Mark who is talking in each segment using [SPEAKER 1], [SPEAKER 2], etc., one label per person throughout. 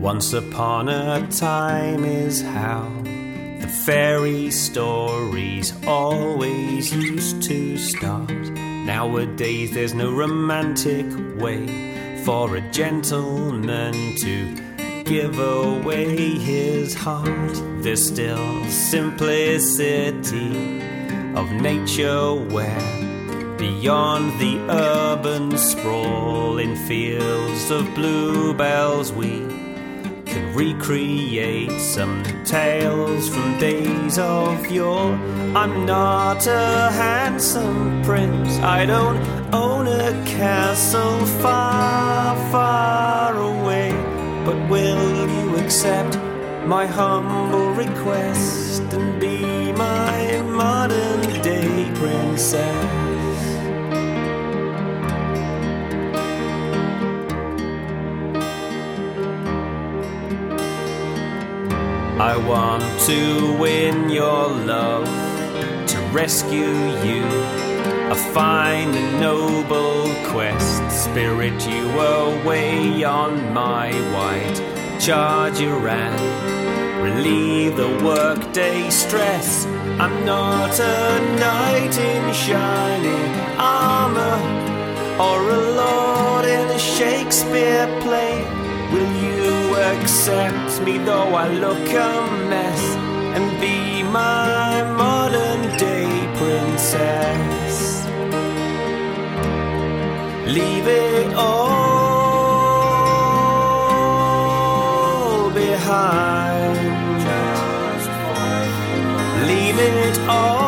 [SPEAKER 1] Once upon a time is how the fairy stories always used to start. Nowadays there's no romantic way for a gentleman to give away his heart. There's still simplicity of nature where beyond the urban sprawl in fields of bluebells we can recreate some tales from days of yore. I'm not a handsome prince, I don't own a castle far, far away, but will you accept my humble request and be my modern day princess? I want to win your love, to rescue you, a fine and noble quest, spirit you away on my white charger and relieve the workday stress. I'm not a knight in shining armor or a lord in a Shakespeare play. Will you accept me though I look a mess and be my modern day princess? Leave it all behind. Leave it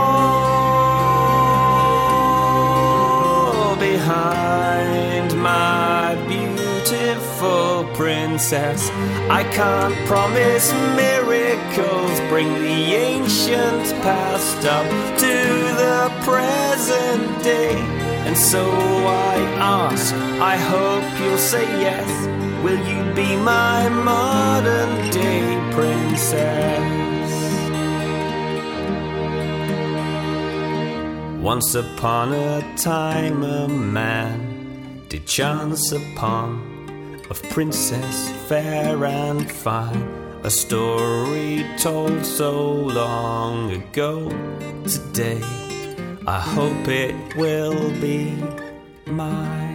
[SPEAKER 1] all behind, my beautiful princess. I can't promise miracles, bring the ancient past up to the present day. And so I ask, I hope you'll say yes. Will you be my modern day princess? Once upon a time a man did chance upon a princess fair and fine, a story told so long ago. Today I hope it will be mine.